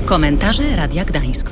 Komentarze Radia Gdańsk.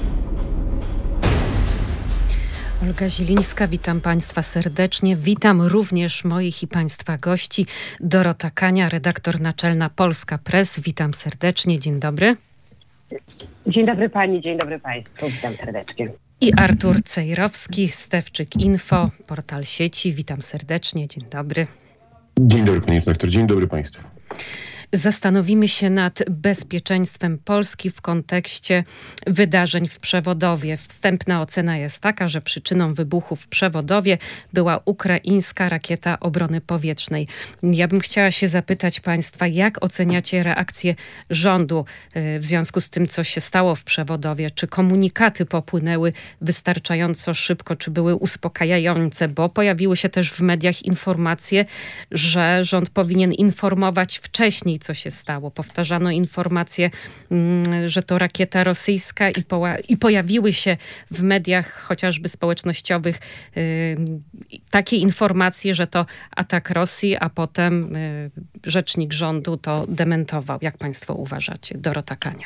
Olga Zielińska, witam Państwa serdecznie. Witam również moich i Państwa gości. Dorota Kania, redaktor naczelna Polska Press. Witam serdecznie. Dzień dobry. Dzień dobry Pani, dzień dobry Państwu. Witam serdecznie. I Artur Cejrowski, Stewczyk Info, portal sieci. Witam serdecznie. Dzień dobry. Dzień dobry Pani redaktor, dzień dobry Państwu. Zastanowimy się nad bezpieczeństwem Polski w kontekście wydarzeń w Przewodowie. Wstępna ocena jest taka, że przyczyną wybuchu w Przewodowie była ukraińska rakieta obrony powietrznej. Ja bym chciała się zapytać Państwa, jak oceniacie reakcję rządu w związku z tym, co się stało w Przewodowie? Czy komunikaty popłynęły wystarczająco szybko, czy były uspokajające? Bo pojawiły się też w mediach informacje, że rząd powinien informować wcześniej, co się stało. Powtarzano informacje, że to rakieta rosyjska i pojawiły się w mediach chociażby społecznościowych takie informacje, że to atak Rosji, a potem rzecznik rządu to dementował. Jak Państwo uważacie? Dorota Kania.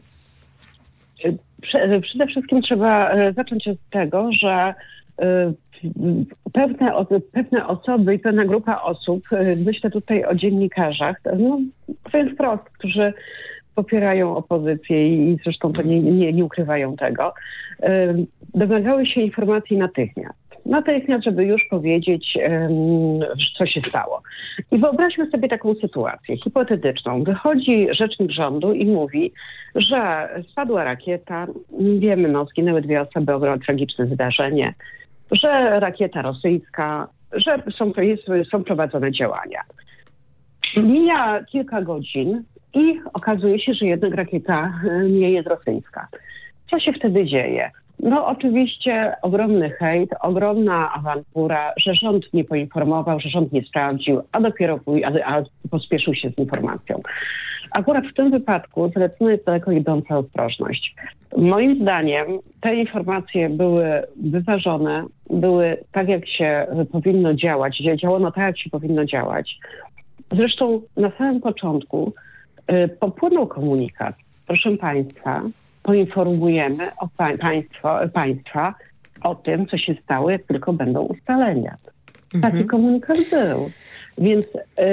Przede wszystkim trzeba zacząć od tego, że pewne osoby i pewna grupa osób, myślę tutaj o dziennikarzach, powiem wprost, którzy popierają opozycję i zresztą to nie ukrywają tego, domagały się informacji natychmiast, żeby już powiedzieć, co się stało. I wyobraźmy sobie taką sytuację hipotetyczną. Wychodzi rzecznik rządu i mówi, że spadła rakieta, wiemy, zginęły 2 osoby, ogromnie tragiczne wydarzenie, że rakieta rosyjska, że są prowadzone działania. Mija kilka godzin i okazuje się, że jednak rakieta nie jest rosyjska. Co się wtedy dzieje? Oczywiście ogromny hejt, ogromna awantura, że rząd nie poinformował, że rząd nie sprawdził, a dopiero pospieszył się z informacją. Akurat w tym wypadku zalecona jest daleko idąca ostrożność. Moim zdaniem te informacje były wyważone, były tak, jak się powinno działać, działano tak, jak się powinno działać. Zresztą na samym początku popłynął komunikat. Proszę Państwa, poinformujemy Państwa o tym, co się stało, jak tylko będą ustalenia. Taki komunikat był. Więc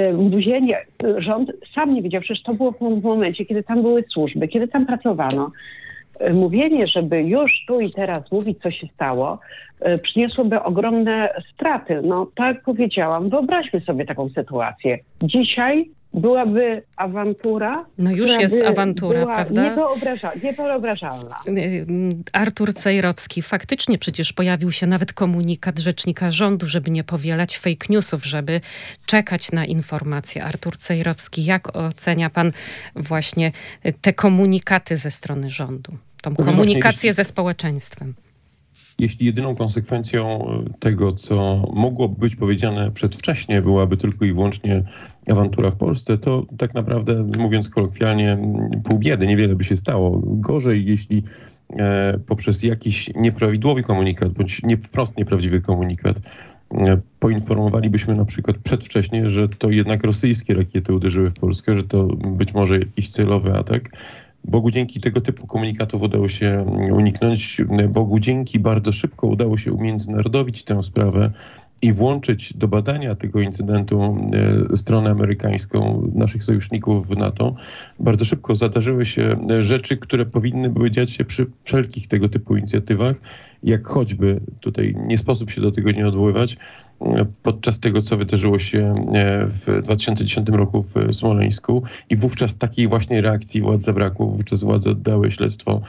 rząd sam nie wiedział, przecież to było w momencie, kiedy tam były służby, kiedy tam pracowano. Mówienie, żeby już tu i teraz mówić, co się stało, przyniosłoby ogromne straty. Tak jak powiedziałam, wyobraźmy sobie taką sytuację. Dzisiaj byłaby awantura. Już jest awantura, prawda? Niewyobrażalna. Artur Cejrowski, faktycznie przecież pojawił się nawet komunikat rzecznika rządu, żeby nie powielać fake newsów, żeby czekać na informacje. Artur Cejrowski, jak ocenia pan właśnie te komunikaty ze strony rządu? Tą komunikację ze społeczeństwem. Jeśli jedyną konsekwencją tego, co mogłoby być powiedziane przedwcześnie, byłaby tylko i wyłącznie awantura w Polsce, to tak naprawdę, mówiąc kolokwialnie, pół biedy, niewiele by się stało. Gorzej, jeśli poprzez jakiś nieprawidłowy komunikat, bądź wprost nieprawdziwy komunikat, poinformowalibyśmy na przykład przedwcześnie, że to jednak rosyjskie rakiety uderzyły w Polskę, że to być może jakiś celowy atak. Bogu dzięki tego typu komunikatów udało się uniknąć. Bogu dzięki bardzo szybko udało się umiędzynarodowić tę sprawę i włączyć do badania tego incydentu stronę amerykańską, naszych sojuszników w NATO. Bardzo szybko zadarzyły się rzeczy, które powinny były dziać się przy wszelkich tego typu inicjatywach, jak choćby, tutaj nie sposób się do tego nie odwoływać, podczas tego, co wydarzyło się w 2010 roku w Smoleńsku i wówczas takiej właśnie reakcji władz zabrakło. Wówczas władze oddały śledztwo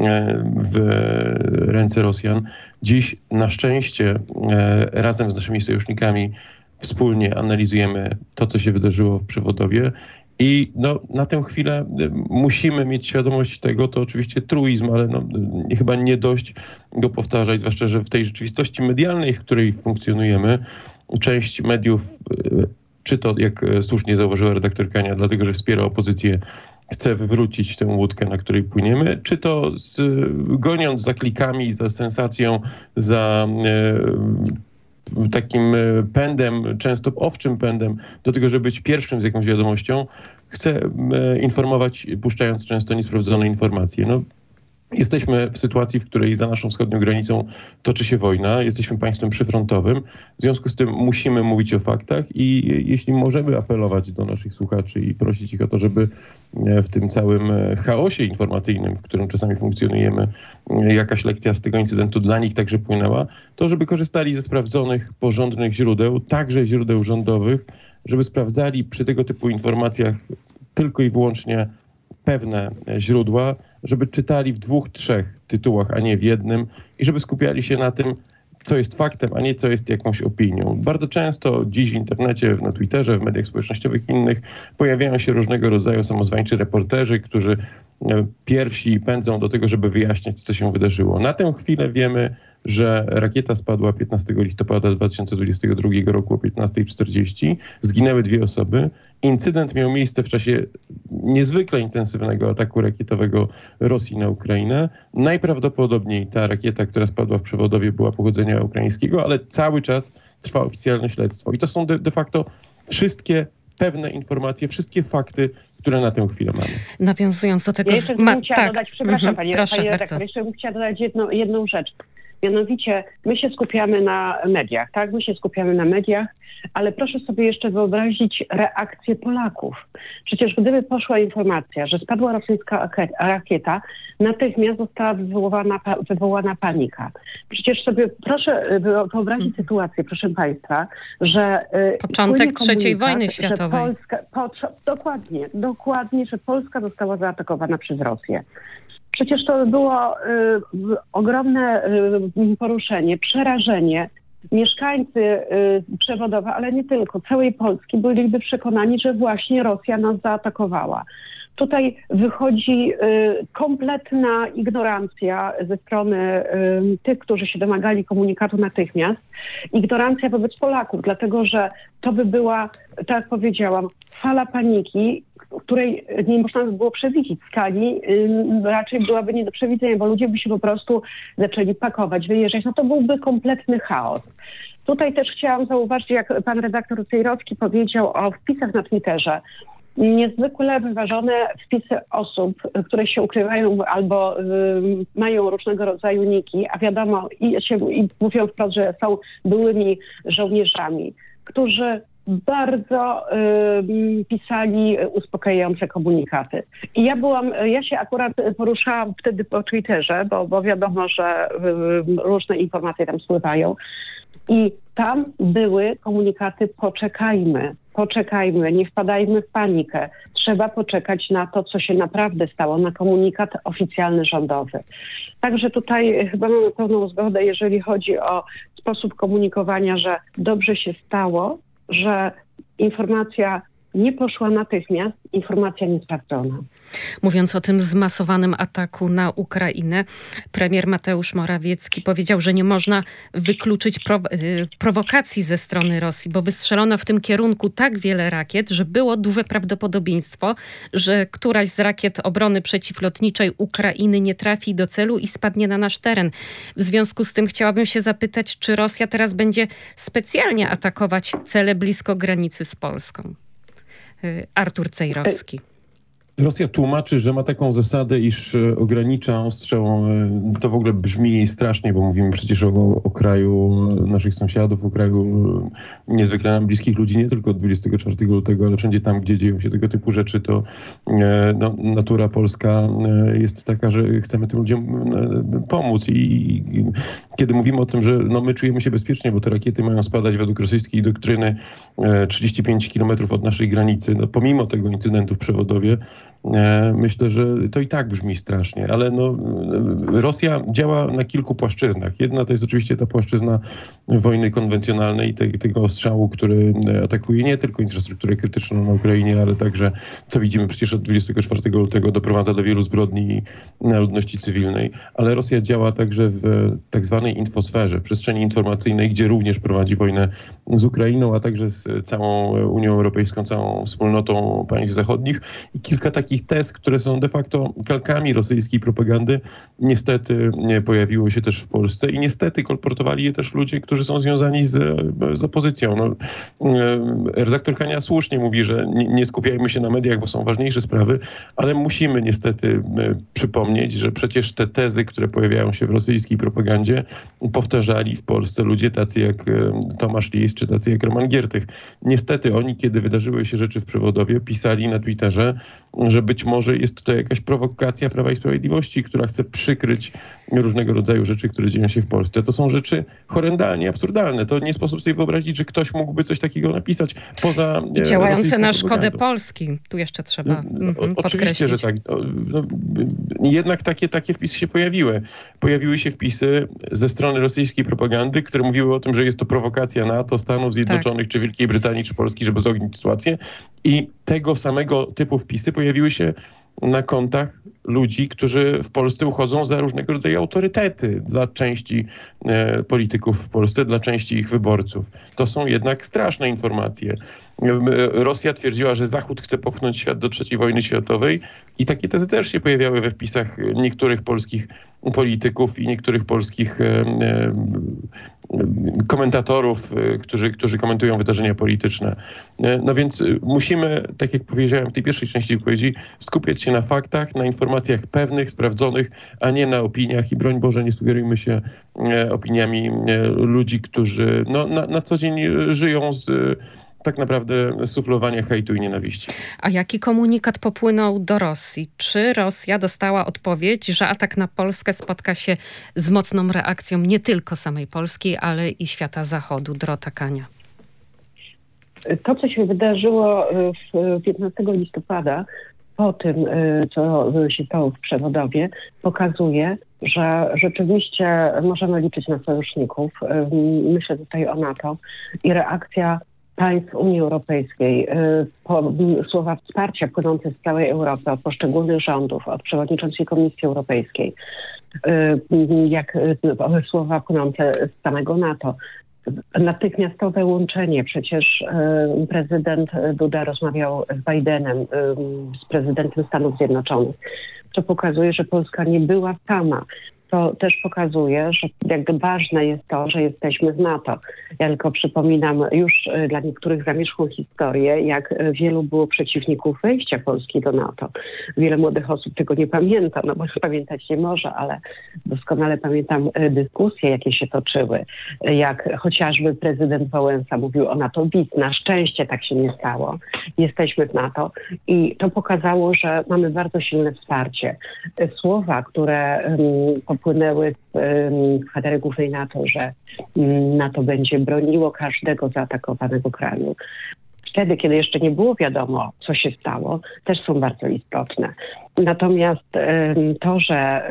w ręce Rosjan. Dziś na szczęście razem z naszymi sojusznikami wspólnie analizujemy to, co się wydarzyło w Przewodowie. I na tę chwilę musimy mieć świadomość tego, to oczywiście truizm, ale chyba nie dość go powtarzać, zwłaszcza, że w tej rzeczywistości medialnej, w której funkcjonujemy, część mediów, czy to, jak słusznie zauważyła redaktor Kania, dlatego, że wspiera opozycję, chce wywrócić tę łódkę, na której płyniemy, czy to goniąc za klikami, za sensacją, za takim pędem, często owczym pędem do tego, żeby być pierwszym z jakąś wiadomością, chce informować, puszczając często niesprawdzone informacje. No, jesteśmy w sytuacji, w której za naszą wschodnią granicą toczy się wojna. Jesteśmy państwem przyfrontowym. W związku z tym musimy mówić o faktach i jeśli możemy apelować do naszych słuchaczy i prosić ich o to, żeby w tym całym chaosie informacyjnym, w którym czasami funkcjonujemy, jakaś lekcja z tego incydentu dla nich także płynęła, to żeby korzystali ze sprawdzonych, porządnych źródeł, także źródeł rządowych, żeby sprawdzali przy tego typu informacjach tylko i wyłącznie pewne źródła, żeby czytali w 2, 3 tytułach, a nie w jednym i żeby skupiali się na tym, co jest faktem, a nie co jest jakąś opinią. Bardzo często dziś w internecie, na Twitterze, w mediach społecznościowych i innych pojawiają się różnego rodzaju samozwańczy reporterzy, którzy pierwsi pędzą do tego, żeby wyjaśniać, co się wydarzyło. Na tę chwilę wiemy, że rakieta spadła 15 listopada 2022 roku o 15:40. Zginęły 2 osoby. Incydent miał miejsce w czasie niezwykle intensywnego ataku rakietowego Rosji na Ukrainę. Najprawdopodobniej ta rakieta, która spadła w Przewodowie, była pochodzenia ukraińskiego, ale cały czas trwa oficjalne śledztwo. I to są de facto wszystkie pewne informacje, wszystkie fakty, które na tę chwilę mamy. Nawiązując do tego... Ja jeszcze bym chciała dodać, przepraszam, pani redaktor, jeszcze bym chciała dodać jedną rzecz. Mianowicie my się skupiamy na mediach, tak? My się skupiamy na mediach, ale proszę sobie jeszcze wyobrazić reakcję Polaków. Przecież gdyby poszła informacja, że spadła rosyjska rakieta, natychmiast została wywołana panika. Przecież sobie proszę wyobrazić sytuację, proszę państwa, że... Początek III wojny światowej. Dokładnie, że Polska została zaatakowana przez Rosję. Przecież to było ogromne poruszenie, przerażenie. Mieszkańcy Przewodowa, ale nie tylko, całej Polski byliby przekonani, że właśnie Rosja nas zaatakowała. Tutaj wychodzi kompletna ignorancja ze strony tych, którzy się domagali komunikatu natychmiast. Ignorancja wobec Polaków, dlatego że to by była, tak jak powiedziałam, fala paniki, której nie można by było przewidzieć skali, raczej byłaby nie do przewidzenia, bo ludzie by się po prostu zaczęli pakować, wyjeżdżać. No to byłby kompletny chaos. Tutaj też chciałam zauważyć, jak pan redaktor Cejrowski powiedział o wpisach na Twitterze. Niezwykle wyważone wpisy osób, które się ukrywają albo mają różnego rodzaju niki, a wiadomo i mówią wprost, że są byłymi żołnierzami, którzy bardzo pisali uspokajające komunikaty. I ja się akurat poruszałam wtedy po Twitterze, bo wiadomo, że różne informacje tam spływają. I tam były komunikaty poczekajmy, nie wpadajmy w panikę. Trzeba poczekać na to, co się naprawdę stało, na komunikat oficjalny rządowy. Także tutaj chyba mamy pełną zgodę, jeżeli chodzi o sposób komunikowania, że dobrze się stało, że informacja nie poszła natychmiast, informacja niesprawdzona. Mówiąc o tym zmasowanym ataku na Ukrainę, premier Mateusz Morawiecki powiedział, że nie można wykluczyć prowokacji ze strony Rosji, bo wystrzelono w tym kierunku tak wiele rakiet, że było duże prawdopodobieństwo, że któraś z rakiet obrony przeciwlotniczej Ukrainy nie trafi do celu i spadnie na nasz teren. W związku z tym chciałabym się zapytać, czy Rosja teraz będzie specjalnie atakować cele blisko granicy z Polską? Artur Cejrowski. Rosja tłumaczy, że ma taką zasadę, iż ogranicza ostrzał. To w ogóle brzmi strasznie, bo mówimy przecież o kraju naszych sąsiadów, o kraju niezwykle nam bliskich ludzi, nie tylko od 24 lutego, ale wszędzie tam, gdzie dzieją się tego typu rzeczy, to natura polska jest taka, że chcemy tym ludziom pomóc. I kiedy mówimy o tym, że my czujemy się bezpiecznie, bo te rakiety mają spadać według rosyjskiej doktryny 35 kilometrów od naszej granicy, pomimo tego incydentu w Przewodowie, myślę, że to i tak brzmi strasznie, ale Rosja działa na kilku płaszczyznach. Jedna to jest oczywiście ta płaszczyzna wojny konwencjonalnej, tego ostrzału, który atakuje nie tylko infrastrukturę krytyczną na Ukrainie, ale także, co widzimy przecież od 24 lutego, doprowadza do wielu zbrodni na ludności cywilnej. Ale Rosja działa także w tak zwanej infosferze, w przestrzeni informacyjnej, gdzie również prowadzi wojnę z Ukrainą, a także z całą Unią Europejską, całą wspólnotą państw zachodnich. I kilka takich takich tez, które są de facto kalkami rosyjskiej propagandy, niestety pojawiło się też w Polsce i niestety kolportowali je też ludzie, którzy są związani z opozycją. No, redaktor Kania słusznie mówi, że nie skupiajmy się na mediach, bo są ważniejsze sprawy, ale musimy niestety przypomnieć, że przecież te tezy, które pojawiają się w rosyjskiej propagandzie, powtarzali w Polsce ludzie tacy jak Tomasz Lis, czy tacy jak Roman Giertych. Niestety oni, kiedy wydarzyły się rzeczy w Przewodowie, pisali na Twitterze, że być może jest to jakaś prowokacja Prawa i Sprawiedliwości, która chce przykryć różnego rodzaju rzeczy, które dzieją się w Polsce. To są rzeczy horrendalnie absurdalne. To nie sposób sobie wyobrazić, że ktoś mógłby coś takiego napisać poza i działające na szkodę Polski. Tu jeszcze trzeba oczywiście, podkreślić. że tak. Jednak takie wpisy się pojawiły. Pojawiły się wpisy ze strony rosyjskiej propagandy, które mówiły o tym, że jest to prowokacja NATO, Stanów Zjednoczonych, czy Wielkiej Brytanii, czy Polski, żeby zognić sytuację. I tego samego typu wpisy pojawiły się na kontach ludzi, którzy w Polsce uchodzą za różnego rodzaju autorytety dla części polityków w Polsce, dla części ich wyborców. To są jednak straszne informacje. Rosja twierdziła, że Zachód chce popchnąć świat do III wojny światowej i takie tezy też się pojawiały we wpisach niektórych polskich polityków i niektórych polskich komentatorów, którzy komentują wydarzenia polityczne. No więc musimy, tak jak powiedziałem w tej pierwszej części wypowiedzi, skupiać się na faktach, na informacjach pewnych, sprawdzonych, a nie na opiniach i broń Boże nie sugerujmy się opiniami ludzi, którzy na co dzień żyją z tak naprawdę suflowania hejtu i nienawiści. A jaki komunikat popłynął do Rosji? Czy Rosja dostała odpowiedź, że atak na Polskę spotka się z mocną reakcją nie tylko samej Polski, ale i świata Zachodu? Dorota Kania. To, co się wydarzyło 15 listopada, po tym, co się stało w Przewodowie, pokazuje, że rzeczywiście możemy liczyć na sojuszników. Myślę tutaj o NATO i reakcja państw Unii Europejskiej, słowa wsparcia płynące z całej Europy, od poszczególnych rządów, od przewodniczącej Komisji Europejskiej, jak słowa płynące z samego NATO. Natychmiastowe łączenie. Przecież prezydent Duda rozmawiał z Bidenem, z prezydentem Stanów Zjednoczonych. To pokazuje, że Polska nie była sama. To też pokazuje, że jak ważne jest to, że jesteśmy w NATO. Ja tylko przypominam już dla niektórych zamierzchłą historię, jak wielu było przeciwników wejścia Polski do NATO. Wiele młodych osób tego nie pamięta, no bo pamiętać nie może, ale doskonale pamiętam dyskusje, jakie się toczyły. Jak chociażby prezydent Wałęsa mówił o NATO bis. Na szczęście tak się nie stało. Jesteśmy w NATO i to pokazało, że mamy bardzo silne wsparcie. Słowa, które popłynęły z kwatery głównej NATO, że NATO będzie broniło każdego zaatakowanego kraju. Wtedy, kiedy jeszcze nie było wiadomo, co się stało, też są bardzo istotne. Natomiast to, że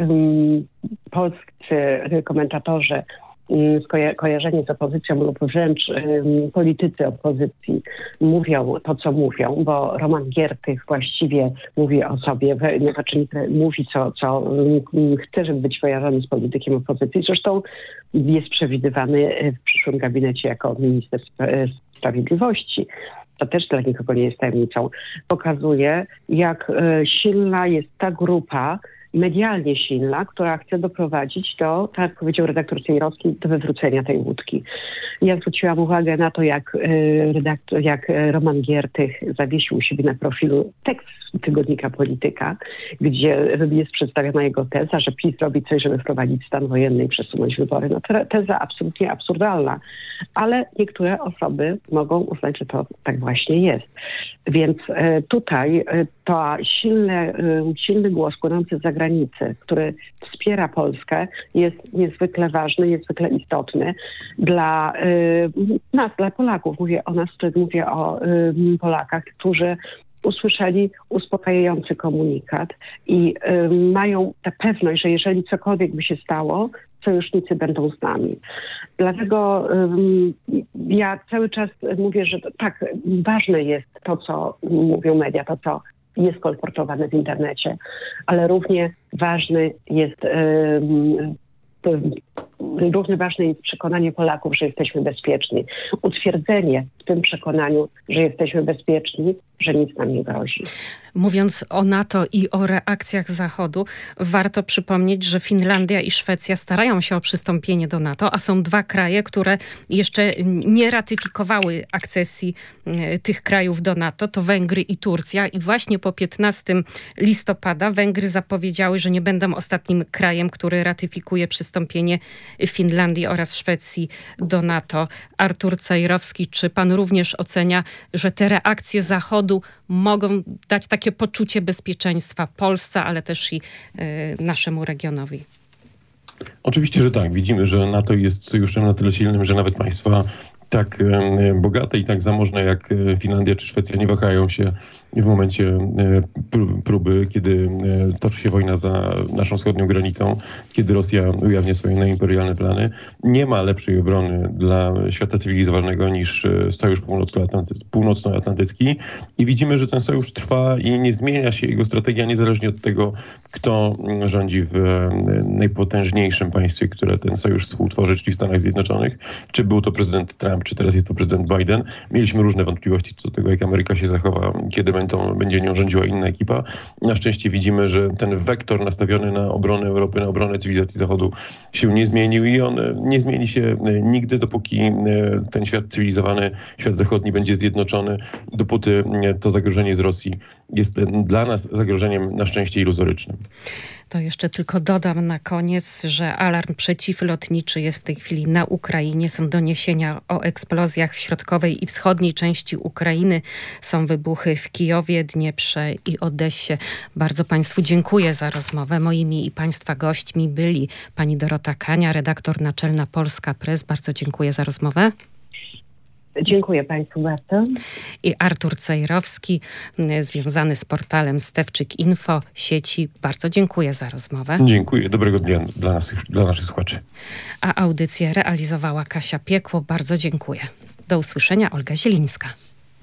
polscy komentatorzy kojarzeni z opozycją lub wręcz politycy opozycji mówią to, co mówią, bo Roman Giertych właściwie mówi o sobie, znaczy mówi, co chce, żeby być kojarzony z politykiem opozycji. Zresztą jest przewidywany w przyszłym gabinecie jako minister sprawiedliwości. To też dla nikogo nie jest tajemnicą. Pokazuje, jak silna jest ta grupa, medialnie silna, która chce doprowadzić do, tak jak powiedział redaktor Cejrowski, do wywrócenia tej łódki. Ja zwróciłam uwagę na to, jak Roman Giertych zawiesił u siebie na profilu tekst tygodnika Polityka, gdzie jest przedstawiona jego teza, że PiS robi coś, żeby wprowadzić stan wojenny i przesunąć wybory. No teza absolutnie absurdalna, ale niektóre osoby mogą uznać, że to tak właśnie jest. Więc tutaj to silny głos płynący z zagranicy, który wspiera Polskę, jest niezwykle ważny, niezwykle istotny dla nas, dla Polaków. Mówię o nas, mówię o Polakach, którzy usłyszeli uspokajający komunikat i mają tę pewność, że jeżeli cokolwiek by się stało, sojusznicy będą z nami. Dlatego ja cały czas mówię, że tak, ważne jest to, co mówią media, to, co jest kolportowane w internecie, ale równie ważne jest przekonanie Polaków, że jesteśmy bezpieczni. Utwierdzenie w tym przekonaniu, że jesteśmy bezpieczni, że nic nam nie grozi. Mówiąc o NATO i o reakcjach Zachodu, warto przypomnieć, że Finlandia i Szwecja starają się o przystąpienie do NATO, a są 2 kraje, które jeszcze nie ratyfikowały akcesji tych krajów do NATO. To Węgry i Turcja. I właśnie po 15 listopada Węgry zapowiedziały, że nie będą ostatnim krajem, który ratyfikuje przystąpienie Finlandii oraz Szwecji do NATO. Artur Cejrowski, czy pan również ocenia, że te reakcje Zachodu mogą dać takie poczucie bezpieczeństwa Polsce, ale też i naszemu regionowi? Oczywiście, że tak. Widzimy, że NATO jest sojuszem na tyle silnym, że nawet państwa tak bogate i tak zamożne jak Finlandia czy Szwecja nie wahają się w momencie próby, kiedy toczy się wojna za naszą wschodnią granicą, kiedy Rosja ujawnia swoje neimperialne plany. Nie ma lepszej obrony dla świata cywilizowanego niż Sojusz Północnoatlantycki i widzimy, że ten sojusz trwa i nie zmienia się jego strategia niezależnie od tego, kto rządzi w najpotężniejszym państwie, które ten sojusz współtworzy, czyli w Stanach Zjednoczonych. Czy był to prezydent Trump, czy teraz jest to prezydent Biden. Mieliśmy różne wątpliwości co do tego, jak Ameryka się zachowa, kiedy będzie nią rządziła inna ekipa. Na szczęście widzimy, że ten wektor nastawiony na obronę Europy, na obronę cywilizacji Zachodu się nie zmienił i on nie zmieni się nigdy, dopóki ten świat cywilizowany, świat zachodni będzie zjednoczony, dopóty to zagrożenie z Rosji jest dla nas zagrożeniem na szczęście iluzorycznym. To jeszcze tylko dodam na koniec, że alarm przeciwlotniczy jest w tej chwili na Ukrainie. Są doniesienia o eksplozjach w środkowej i wschodniej części Ukrainy. Są wybuchy w Kijowie, Dnieprze i Odessie. Bardzo państwu dziękuję za rozmowę. Moimi i państwa gośćmi byli pani Dorota Kania, redaktor naczelna Polska Press. Bardzo dziękuję za rozmowę. Dziękuję państwu bardzo. I Artur Cejrowski, związany z portalem Stefczyk Info sieci. Bardzo dziękuję za rozmowę. Dziękuję. Dobrego dnia dla naszych słuchaczy. A audycję realizowała Kasia Piekło. Bardzo dziękuję. Do usłyszenia. Olga Zielińska.